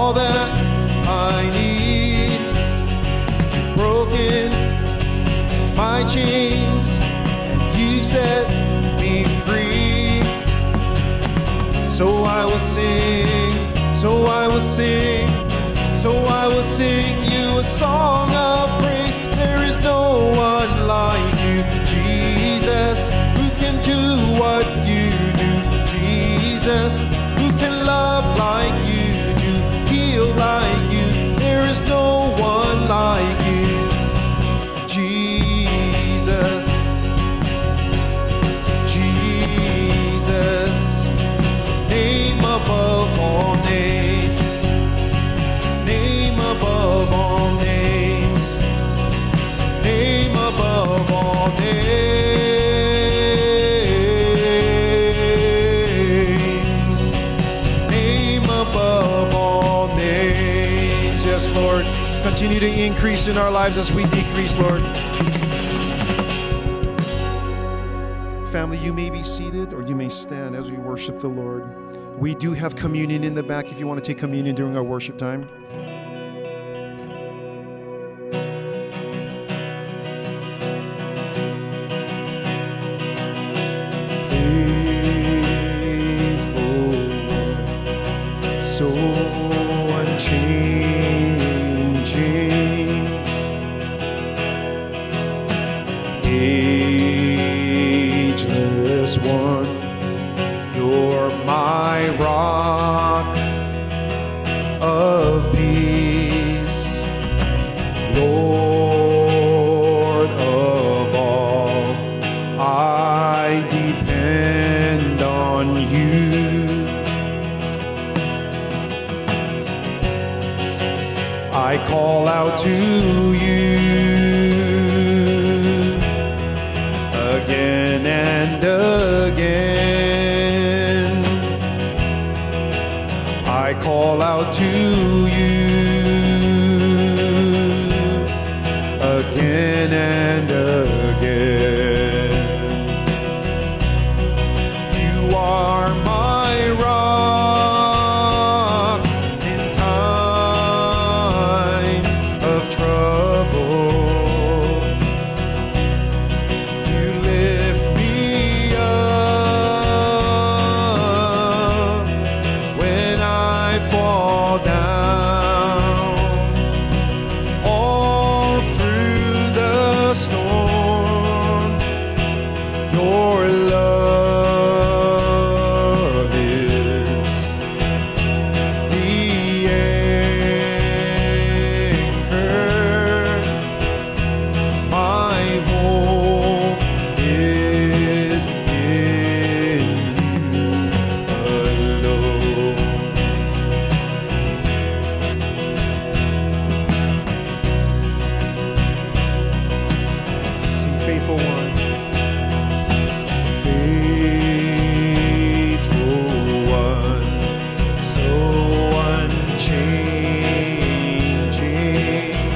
all that I need. You've broken my chains and you've set me free. So I will sing, so I will sing, so I will sing you a song of praise. There is no one like you, Jesus, who can do what you do. Jesus, who can love like you do, heal like you. There is no one like you, Jesus. Jesus, name above all names, name above all names, name above all names, name above all names. Yes, Lord, continue to increase in our lives as we decrease, Lord. Family, you may be seated or you may stand as we worship the Lord. We do have communion in the back if you want to take communion during our worship time. Faithful, so unchanging, ageless one, you're my rock of peace, Lord of all, I depend on you. I call out to you again and again. I call out to you again and again. You are my rock in times of trouble. You lift me up when I fall down. All through the storm, your love is the anchor. My hope is in you alone. Sing faithful one. Faithful one, so unchanging,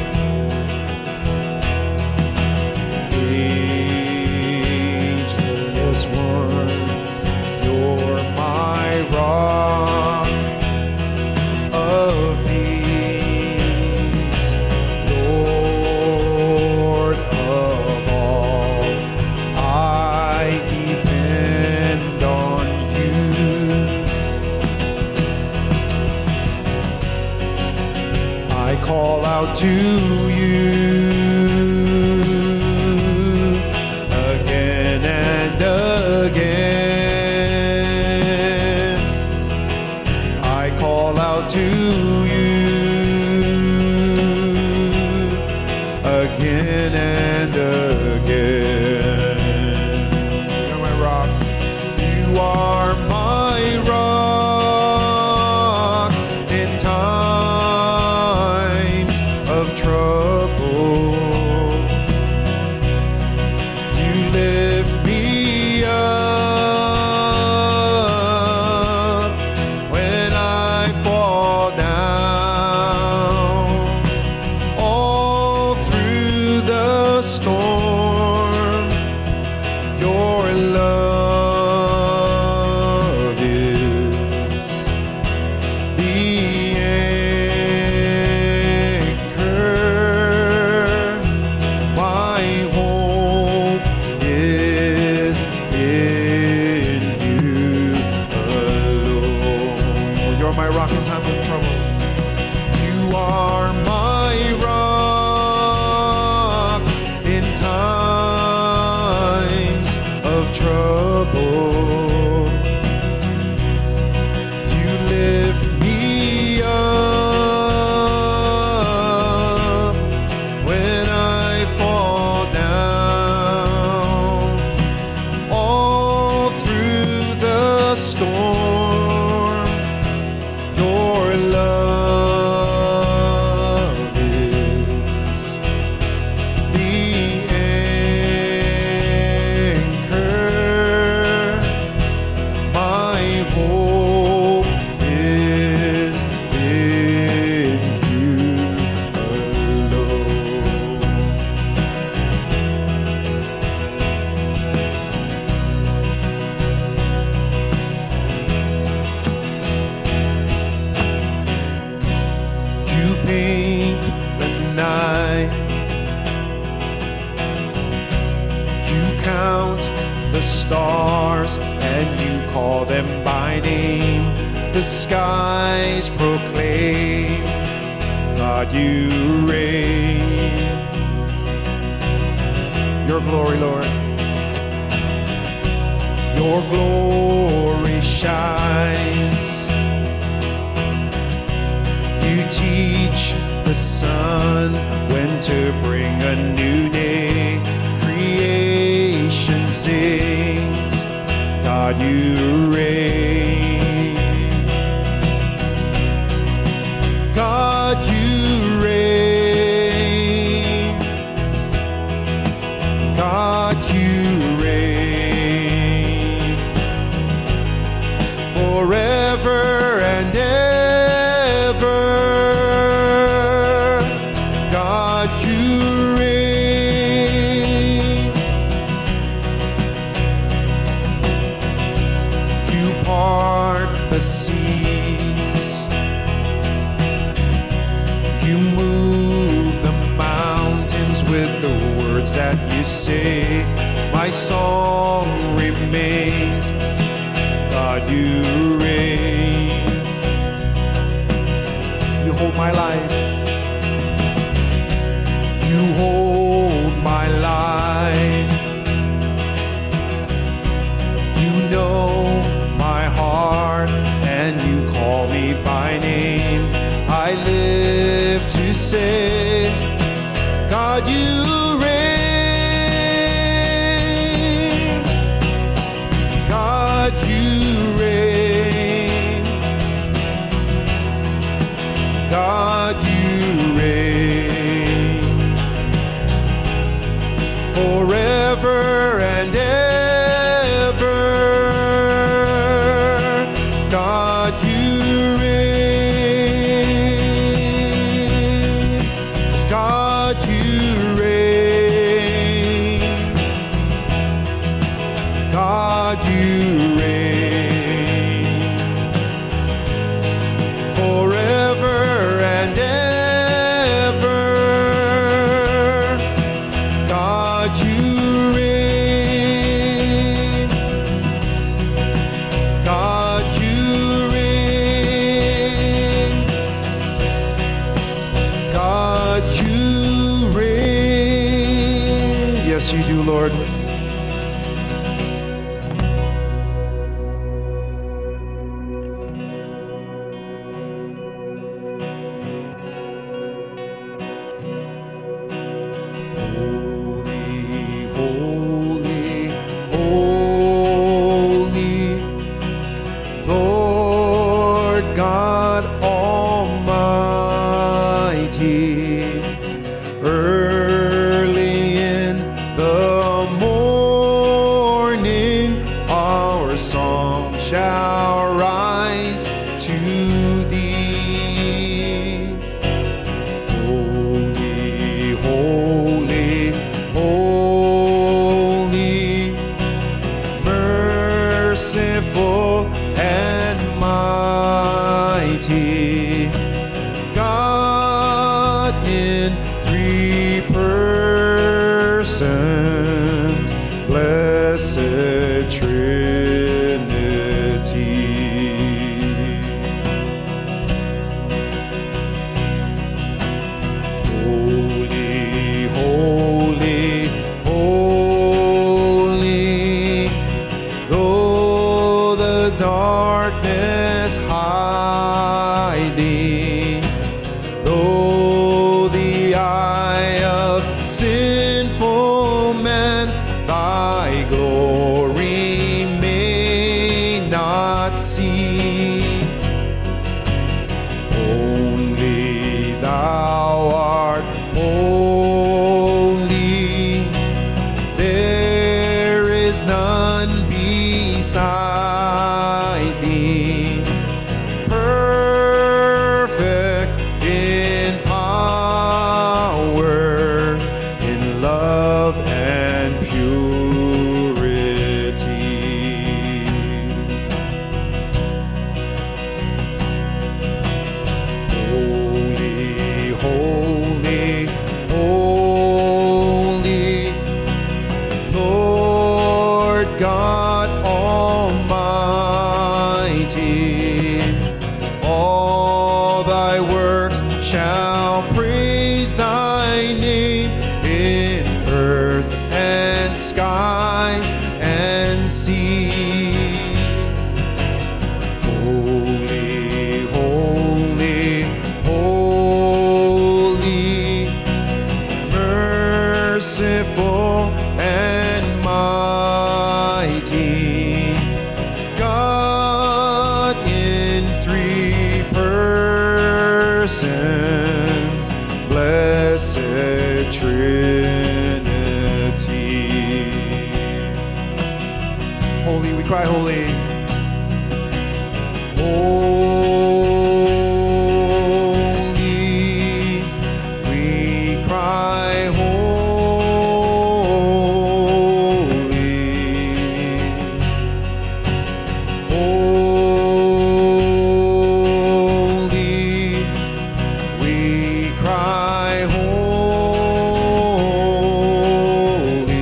ageless one, you're my rock of peace, Lord of all, I depend on you. I call out to you again and again. I call out to you again and again. You're my rock. You are my rock in times of trouble. You lift me up when I fall down. All through the paint the night. You count the stars and you call them by name. The skies proclaim, God, you reign. Your glory, Lord. Your glory shines. You teach the sun when to bring a new day. Creation sings, God, you reign. God, you reign. God, you reign. Forever and ever, God, you reign. You part the seas. You move the mountains with the words that you say. My song remains, God, you reign. You hold my life. You hold my life. You know my heart and you call me by name. I live to say, God, you reign. God, you reign. God, you reign. Forever and ever, God, you reign. God, you reign. God, you reign. Forever and ever, God, you reign. God, you reign. God, you reign. Yes, you do, Lord. Holy, holy, holy, Lord God Almighty. Early in the morning, our song shall rise to thee. Holy, holy, holy, merciful and mighty, God in three persons, blessed Trinity. Holy, holy, holy, though the darkness hide thee, though the eye of sinful man thy glory may not see, only thou art holy. There is none beside thee. Perfect in power, in love and purity. Holy, stars shall praise thy name in earth and sky and sea. Holy, holy, holy, merciful and mighty, God in three persons, blessed Trinity. Holy, we cry holy. Holy, we cry holy. Holy, we cry holy.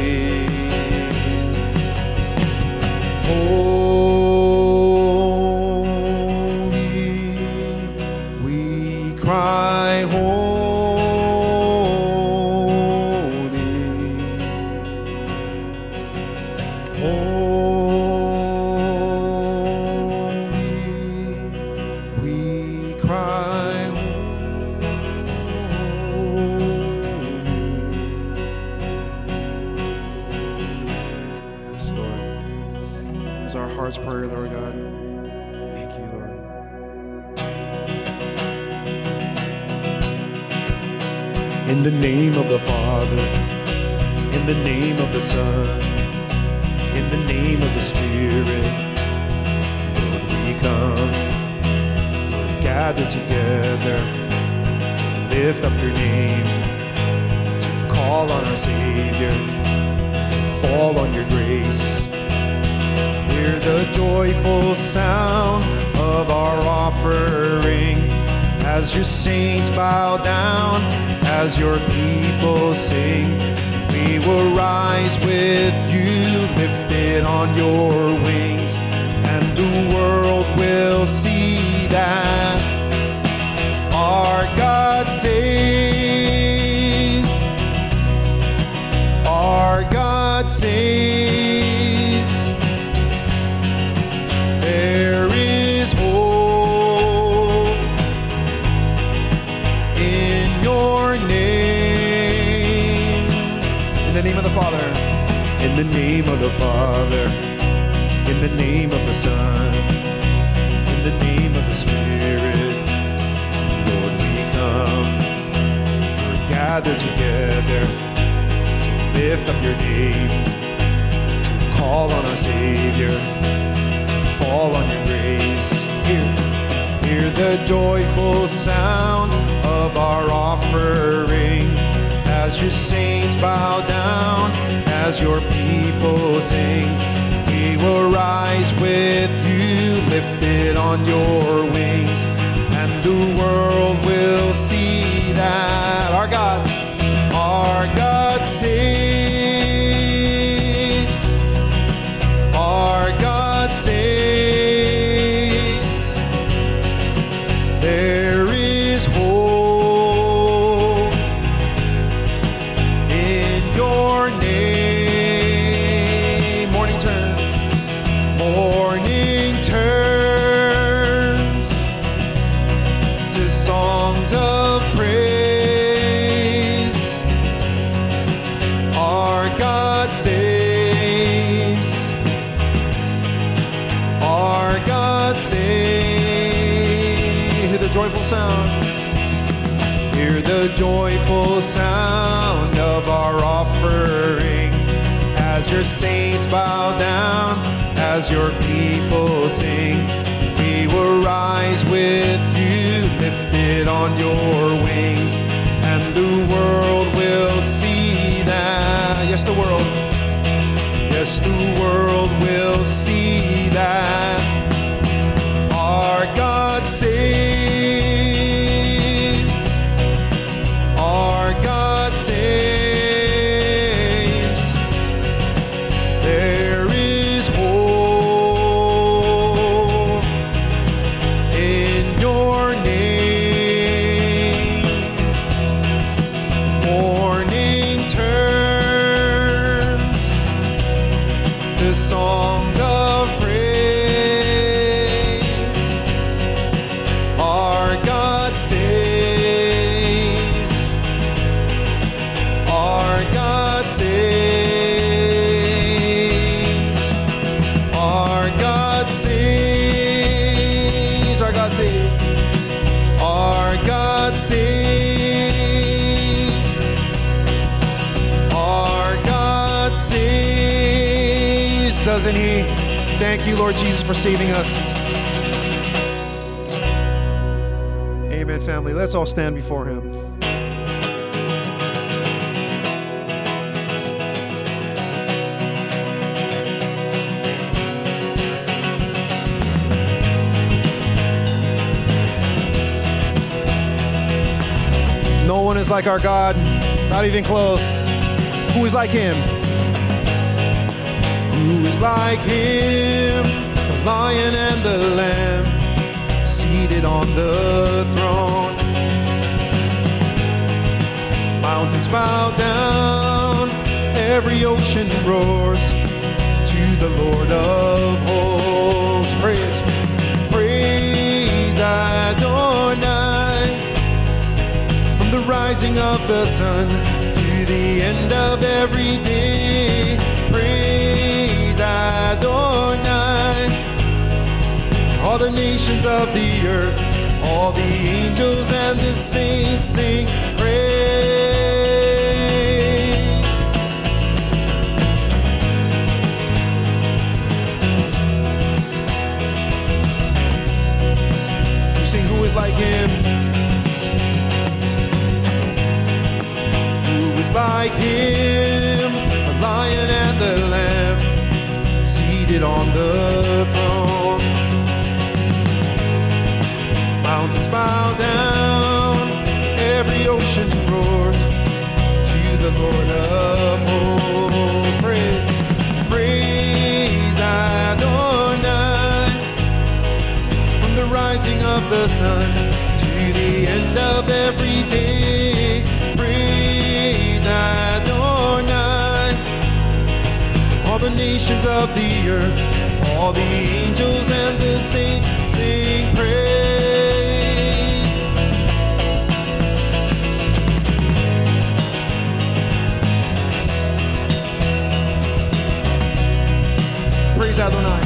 Cry holy, holy, we cry holy. Yes, Lord, is our heart's prayer, Lord God. Thank you, Lord. In the name of the Father, in the name of the Son, in the name of the Spirit, Lord, we come. We're gathered together to lift up your name, to call on our Savior, to fall on your grace. Hear the joyful sound of our offering as your saints bow down, as your people sing. We will rise with you, lifted on your wings, and the world will see that our God saves. Our God saves. There is hope in your name. In the name of the Father, in the name of the Father, in the name of the Son, in the name of the Spirit, Lord, we come. We're gathered together to lift up your name, to call on our Savior, to fall on your grace. Hear the joyful sound of our offering as your saints bow down, as your people sing. We will rise with you, lifted on your wings, and the world will see that our God saves. Our God saves. There is hope in your name. Morning turns to songs of praise. Our God saves. Our God saves. Hear the joyful sound. Hear the joyful sound of our offering as your saints bow down, as your people sing. We will rise with you, lifted on your wings, and the world will see that. Yes, the world. Yes, the world will see that our God saves. Our God saves. There is hope in your name. saves. Our God saves, doesn't he? Thank you, Lord Jesus, for saving us. Amen, family. Let's all stand before him. No one is like our God, not even close. Who is like him? Who is like him? The Lion and the Lamb, seated on the throne. Mountains bow down, every ocean roars to the Lord of hosts. Praise, praise Adonai, from the rising of the sun to the end of every day. Praise Adonai. All the nations of the earth, all the angels and the saints sing praise. You sing, who is like him? Who is like him? The Lion and the Lamb, seated on the throne. Mountains bow down, every ocean roars to the Lord of hosts. Praise, praise Adonai, from the rising of the sun to the end of every day. Praise Adonai. All the nations of the earth, all the angels and the saints sing praise. Praise Adonai.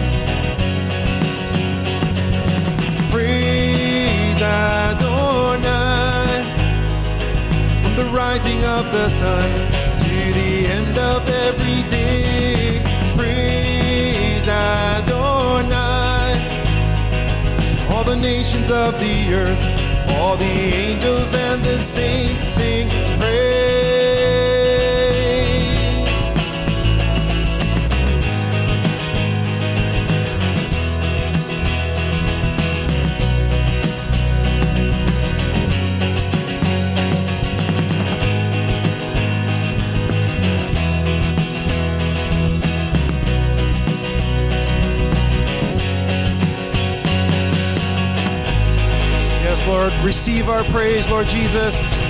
Praise Adonai, from the rising of the sun to the end of every day. Praise Adonai. All the nations of the earth, all the angels and the saints sing praise. Lord, receive our praise, Lord Jesus.